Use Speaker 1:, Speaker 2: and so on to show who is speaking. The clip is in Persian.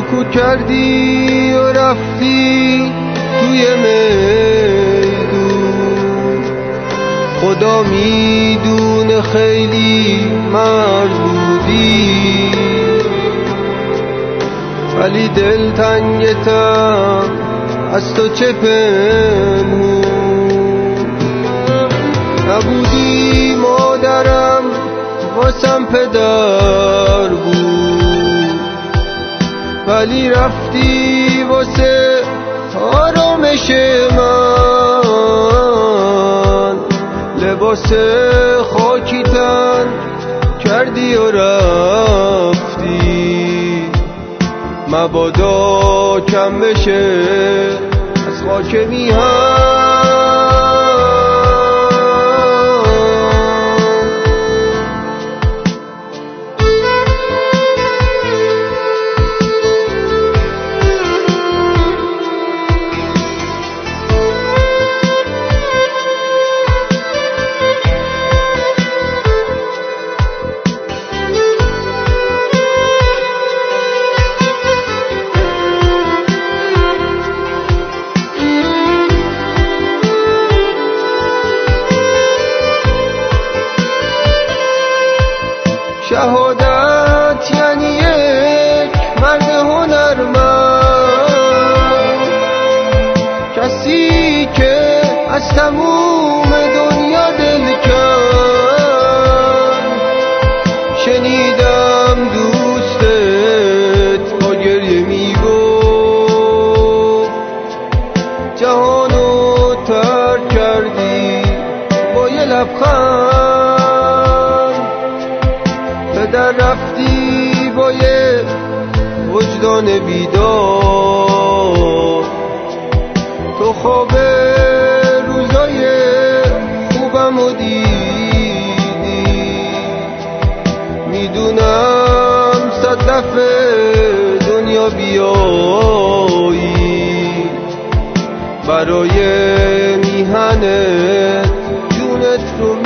Speaker 1: سکوت کردی و رفتی توی میدون. خدا میدونه خیلی مرد بودی، ولی دلتنگتم از تو چه پنهون. نبودی مادرم واسم پدر بود، ولی رفتی واسه آرامش من. لباس خاکی تن کردی و رفتی، مبادا کم بشه از خاک میهن. شهادت یعنی یک مرد هنرمند، کسی که از تموم دنیا دل کند. شنیدم دوستت با گریه میگفت جهانو ترک کردی با یه لبخند. در رفتی با یه وجدان بیدار، تو خواب روزای خوبم و دیدی. میدونم 100 دفعه دنیا بیایی، برای میهنت جونت رو